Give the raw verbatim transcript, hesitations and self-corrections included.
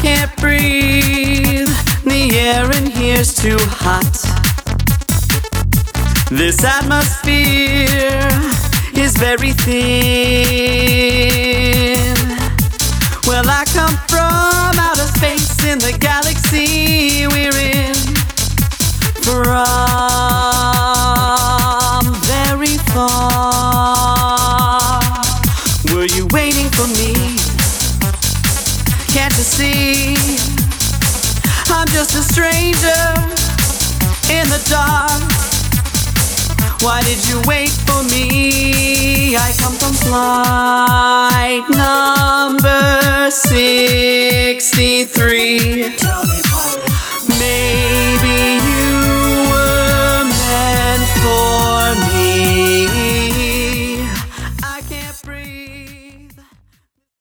can't breathe, the air in here's too hot. This atmosphere is very thin. Well, I come from outer space in the galaxy we're in. From very far. Were you waiting for me? Can't you see? I'm just a stranger in the dark. Why did you wait for me? I come from flight number sixty-three.